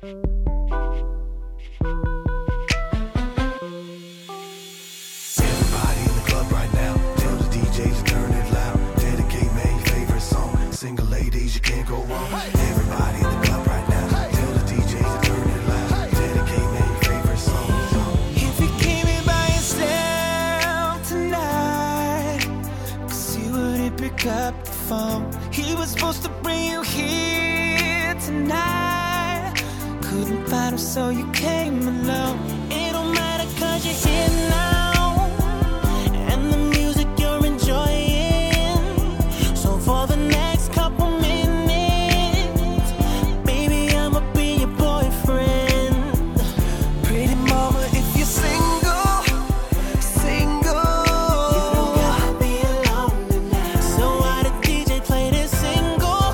Everybody in the club right now, tell the DJs to turn it loud. Dedicate my favorite song. Single ladies, you can't go wrong. Everybody in the club right now, tell the DJs to turn it loud. Dedicate my favorite song. If you came in by yourself tonight, 'cause you wouldn't pick up the phone. He was supposed to bring you here tonight. Couldn't find him, so you came alone. It don't matter 'cause you're here now, and the music you're enjoying. So for the next couple minutes, baby, I'ma be your boyfriend. Pretty mama, if you're single, single, you don't gotta be alone tonight. So why the DJ play this single,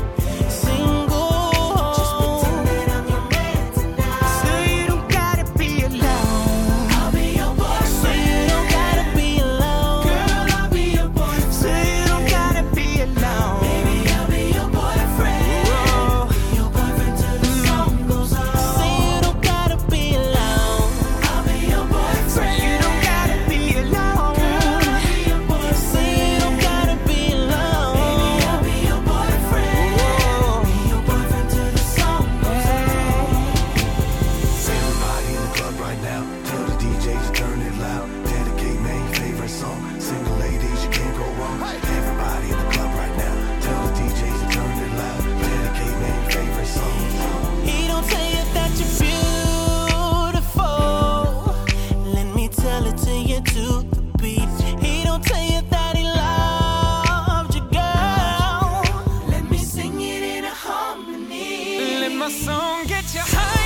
single? Just pretend that I'm your man tonight. So you don't gotta be alone. I'll be your boyfriend. So you don't gotta be alone. Girl, I'll be your boyfriend. So you don't gotta be alone. Baby, I'll be your boyfriend. Whoa. Be your boyfriend till the song goes on. So you don't gotta be alone. I'll be your boyfriend. So you don't gotta be alone. Girl, I'll be your boyfriend. So you don't gotta be alone. Baby, I'll be your boyfriend. Whoa. Be your boyfriend till the song goes on. Everybody in the club right now, tell the DJs to turn it loud. Dedicate my favorite song. Single ladies, you can't go wrong. Everybody in the club right now, tell the DJs to turn it loud. Dedicate my favorite song. He don't tell you that you're beautiful. Let me tell it to you to the beat. He don't tell you that he loved you, girl. Let me sing it in a harmony. Let my song get you high.